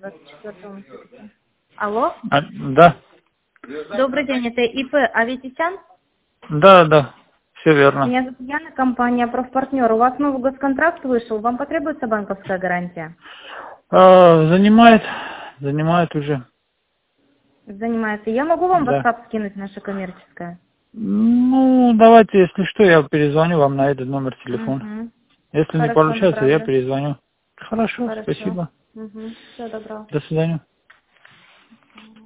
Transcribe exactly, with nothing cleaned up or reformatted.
двадцать четвёртого месяца. Алло? А, да. Добрый день, это ИП Аветисян? Да, да, все верно. Меня зовут Яна, компания «Профпартнер». У вас новый госконтракт вышел, вам потребуется банковская гарантия? А, занимает, занимает уже. Занимается. Я могу вам в Да. WhatsApp скинуть наше коммерческое? Ну, давайте, если что, я перезвоню вам на этот номер телефона. Угу. Если не Хорошо, получается, я направлю. перезвоню. Хорошо, Хорошо. спасибо. Угу. Всего доброго. До свидания.